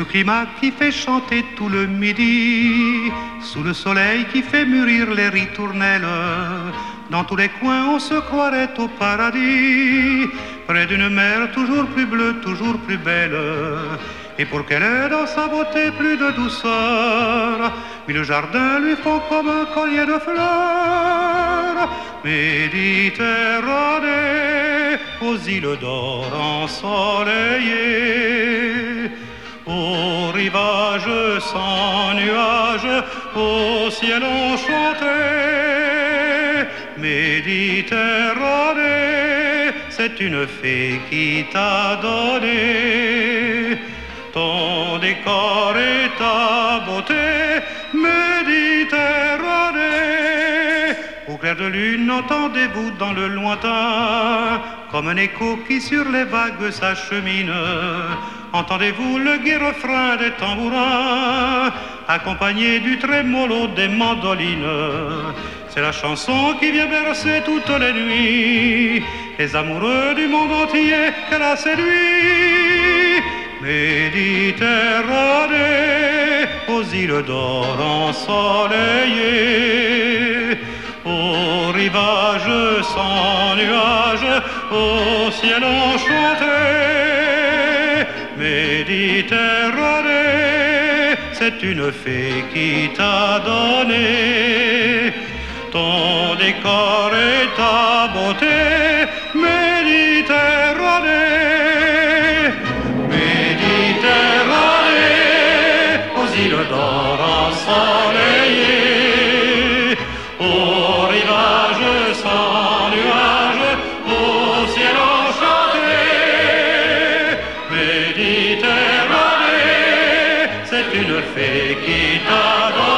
le climat qui fait chanter tout le midi, sous le soleil qui fait mûrir les ritournelles, dans tous les coins on se croirait au paradis, près d'une mer toujours plus bleue, toujours plus belle. Et pour qu'elle ait dans sa beauté plus de douceur, mille jardins lui font comme un collier de fleurs. Méditerranée, aux îles d'or ensoleillées, au rivage sans nuages, au ciel enchanté. Méditerranée, c'est une fée qui t'a donné ton décor et ta beauté. Méditerranée, au clair de lune, entendez-vous dans le lointain, comme un écho qui sur les vagues s'achemine, entendez-vous le gai refrain des tambourins, accompagné du trémolo des mandolines. C'est la chanson qui vient bercer toutes les nuits les amoureux du monde entier qu'elle a séduit. Méditerranée, aux îles d'or ensoleillées, au rivage sans nuages, au ciel enchanté. Méditerranée, c'est une fée qui t'a donné ton décor et ta beauté. Méditerranée, Méditerranée, aux îles d'or ensoleillées, au rivage sans nuages, au ciel enchanté. Méditerranée, c'est une fée qui t'a donné